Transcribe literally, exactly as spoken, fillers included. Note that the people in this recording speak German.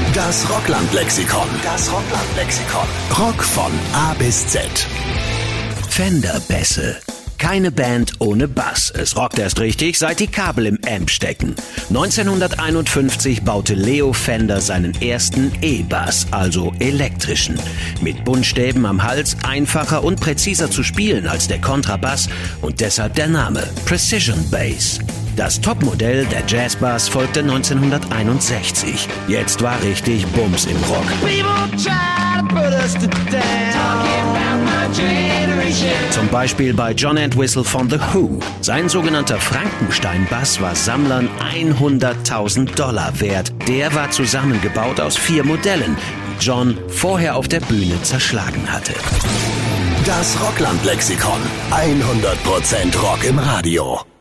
Das Rockland-Lexikon. Das Rockland-Lexikon. Rock von A bis Z. Fender-Bässe. Keine Band ohne Bass. Es rockt erst richtig, seit die Kabel im Amp stecken. neunzehnhunderteinundfünfzig baute Leo Fender seinen ersten E-Bass, also elektrischen. Mit Buntstäben am Hals, einfacher und präziser zu spielen als der Kontrabass und deshalb der Name Precision Bass. Das Topmodell, der Jazzbass, folgte neunzehnhunderteinundsechzig. Jetzt war richtig Bums im Rock. Zum Beispiel bei John Entwistle von The Who. Sein sogenannter Frankenstein-Bass war Sammlern hunderttausend Dollar wert. Der war zusammengebaut aus vier Modellen, die John vorher auf der Bühne zerschlagen hatte. Das Rockland-Lexikon. hundert Prozent Rock im Radio.